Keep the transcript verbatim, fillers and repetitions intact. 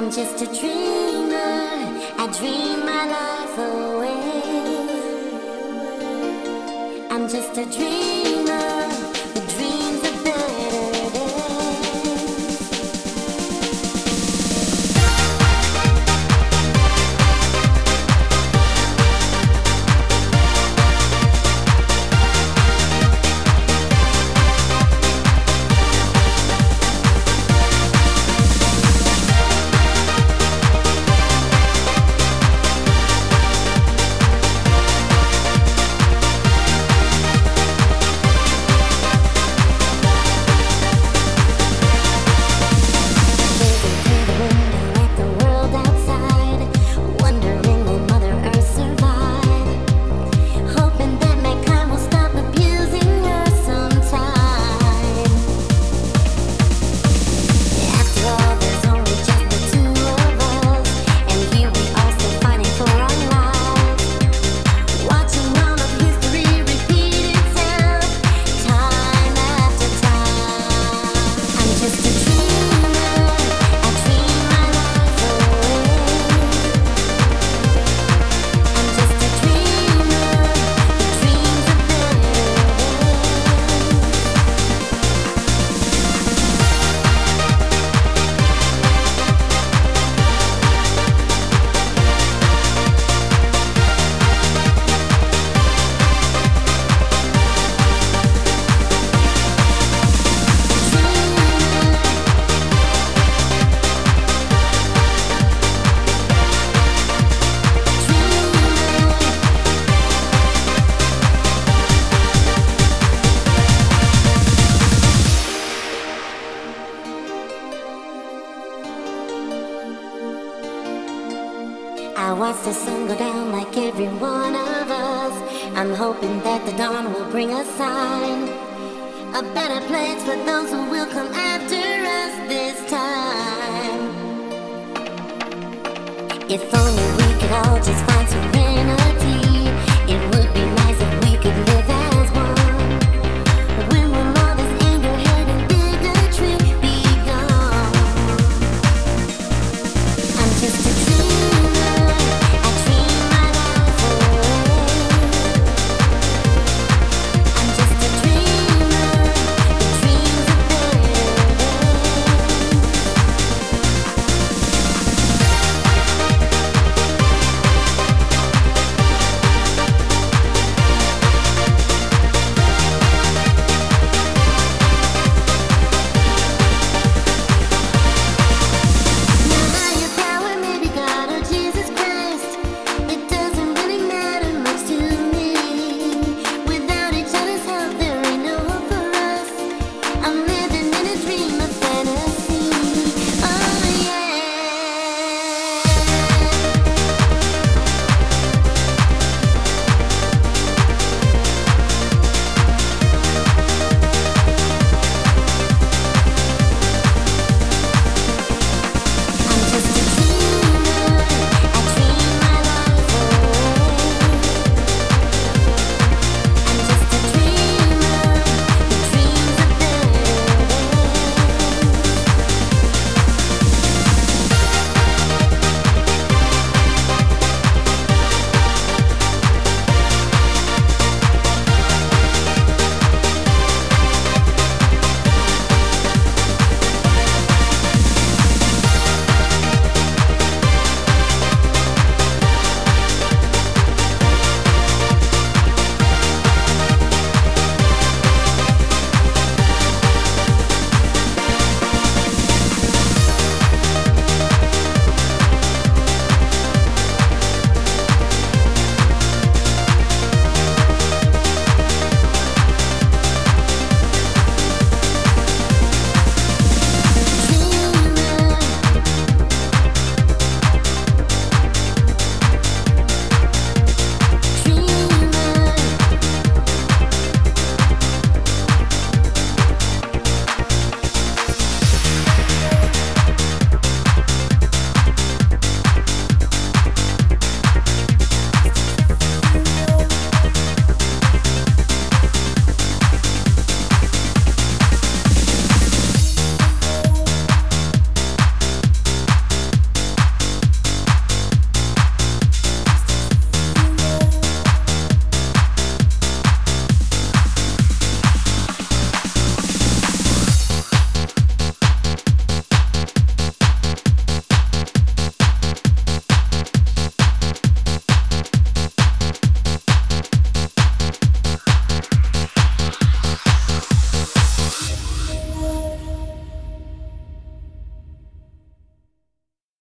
I'm just a dreamer, I dream my life away. I'm just a dreamer who dreams of better days. I watch the sun go down like every one of us. I'm hoping that the dawn will bring a sign, a better place for those who will come after us this time. If only we could all just find serenity. It would be nice if we could live as one. When will all this anger, hate, and bigotry be gone? I'm just a dreamer, I dream my life away. I'm just a dreamer who dreams of better I'm